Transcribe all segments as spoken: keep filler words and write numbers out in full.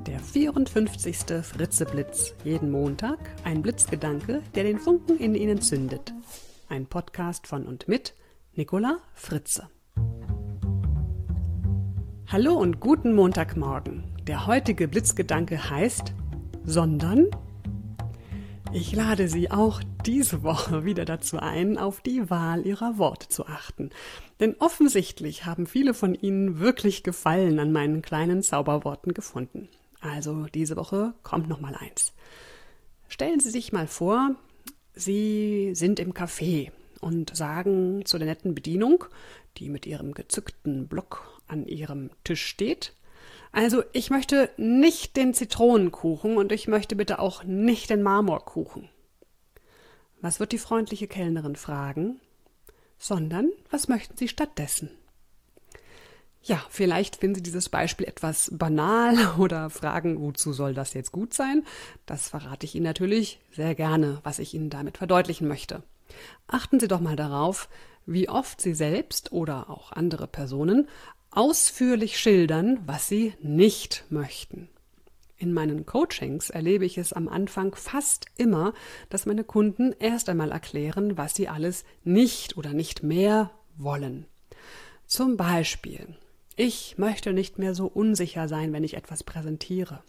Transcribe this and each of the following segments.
Der vierundfünfzigste Fritze-Blitz. Jeden Montag ein Blitzgedanke, der den Funken in Ihnen zündet. Ein Podcast von und mit Nicola Fritze. Hallo und guten Montagmorgen. Der heutige Blitzgedanke heißt Sondern? Ich lade Sie auch diese Woche wieder dazu ein, auf die Wahl Ihrer Worte zu achten. Denn offensichtlich haben viele von Ihnen wirklich Gefallen an meinen kleinen Zauberworten gefunden. Also diese Woche kommt noch mal eins. Stellen Sie sich mal vor, Sie sind im Café und sagen zu der netten Bedienung, die mit ihrem gezückten Block an ihrem Tisch steht: Also, ich möchte nicht den Zitronenkuchen und ich möchte bitte auch nicht den Marmorkuchen. Was wird die freundliche Kellnerin fragen? Sondern, was möchten Sie stattdessen? Ja, vielleicht finden Sie dieses Beispiel etwas banal oder fragen, wozu soll das jetzt gut sein? Das verrate ich Ihnen natürlich sehr gerne, was ich Ihnen damit verdeutlichen möchte. Achten Sie doch mal darauf, wie oft Sie selbst oder auch andere Personen ausführlich schildern, was sie nicht möchten. In meinen Coachings erlebe ich es am Anfang fast immer, dass meine Kunden erst einmal erklären, was sie alles nicht oder nicht mehr wollen. Zum Beispiel: Ich möchte nicht mehr so unsicher sein, wenn ich etwas präsentiere.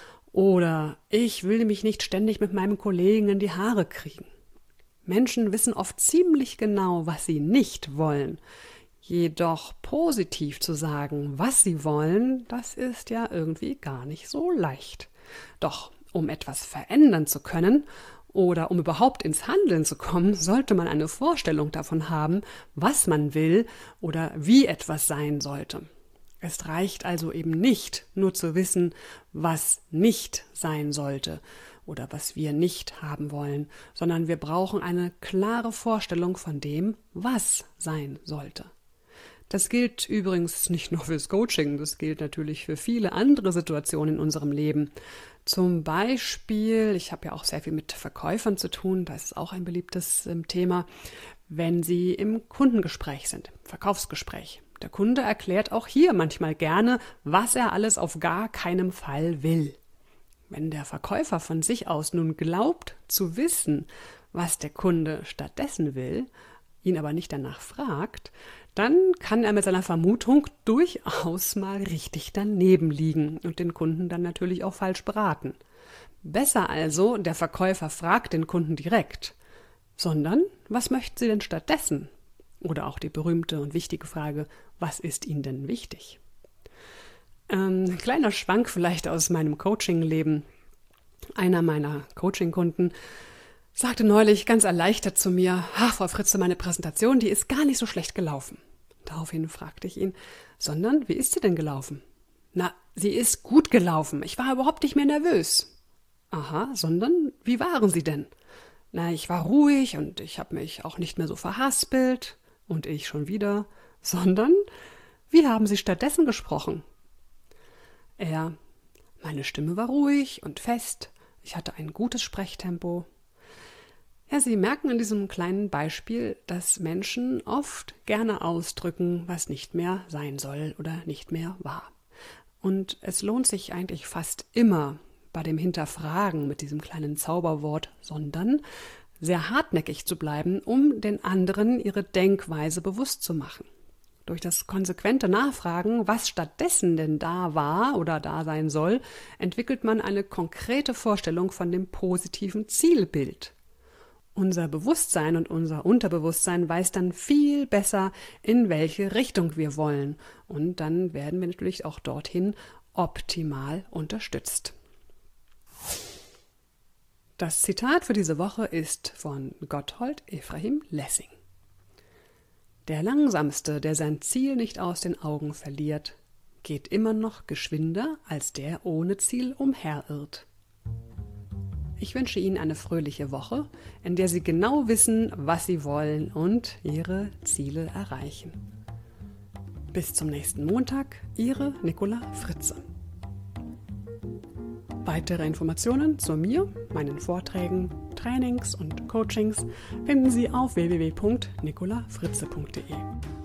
Oder ich will mich nicht ständig mit meinem Kollegen in die Haare kriegen. Menschen wissen oft ziemlich genau, was sie nicht wollen. Jedoch positiv zu sagen, was sie wollen, das ist ja irgendwie gar nicht so leicht. Doch um etwas verändern zu können oder um überhaupt ins Handeln zu kommen, sollte man eine Vorstellung davon haben, was man will oder wie etwas sein sollte. Es reicht also eben nicht, nur zu wissen, was nicht sein sollte oder was wir nicht haben wollen, sondern wir brauchen eine klare Vorstellung von dem, was sein sollte. Das gilt übrigens nicht nur fürs Coaching, das gilt natürlich für viele andere Situationen in unserem Leben. Zum Beispiel, ich habe ja auch sehr viel mit Verkäufern zu tun, das ist auch ein beliebtes ähm, Thema, wenn Sie im Kundengespräch sind, Verkaufsgespräch. Der Kunde erklärt auch hier manchmal gerne, was er alles auf gar keinen Fall will. Wenn der Verkäufer von sich aus nun glaubt zu wissen, was der Kunde stattdessen will, ihn aber nicht danach fragt, dann kann er mit seiner Vermutung durchaus mal richtig daneben liegen und den Kunden dann natürlich auch falsch beraten. Besser also, der Verkäufer fragt den Kunden direkt, sondern was möchten Sie denn stattdessen? Oder auch die berühmte und wichtige Frage, was ist Ihnen denn wichtig? Ein kleiner Schwank vielleicht aus meinem Coaching-Leben. Einer meiner Coaching-Kunden sagte neulich ganz erleichtert zu mir: Ach, Frau Fritze, meine Präsentation, die ist gar nicht so schlecht gelaufen. Daraufhin fragte ich ihn: Sondern, wie ist sie denn gelaufen? Na, sie ist gut gelaufen. Ich war überhaupt nicht mehr nervös. Aha, sondern, wie waren Sie denn? Na, ich war ruhig und ich habe mich auch nicht mehr so verhaspelt. Und ich schon wieder. Sondern, wie haben Sie stattdessen gesprochen? Er: Meine Stimme war ruhig und fest. Ich hatte ein gutes Sprechtempo. Ja, Sie merken in diesem kleinen Beispiel, dass Menschen oft gerne ausdrücken, was nicht mehr sein soll oder nicht mehr war. Und es lohnt sich eigentlich fast immer bei dem Hinterfragen mit diesem kleinen Zauberwort sondern sehr hartnäckig zu bleiben, um den anderen ihre Denkweise bewusst zu machen. Durch das konsequente Nachfragen, was stattdessen denn da war oder da sein soll, entwickelt man eine konkrete Vorstellung von dem positiven Zielbild. Unser Bewusstsein und unser Unterbewusstsein weiß dann viel besser, in welche Richtung wir wollen. Und dann werden wir natürlich auch dorthin optimal unterstützt. Das Zitat für diese Woche ist von Gotthold Ephraim Lessing. Der Langsamste, der sein Ziel nicht aus den Augen verliert, geht immer noch geschwinder als der ohne Ziel umherirrt. Ich wünsche Ihnen eine fröhliche Woche, in der Sie genau wissen, was Sie wollen und Ihre Ziele erreichen. Bis zum nächsten Montag, Ihre Nicola Fritze. Weitere Informationen zu mir, meinen Vorträgen, Trainings und Coachings finden Sie auf w w w punkt nicola fritze punkt de.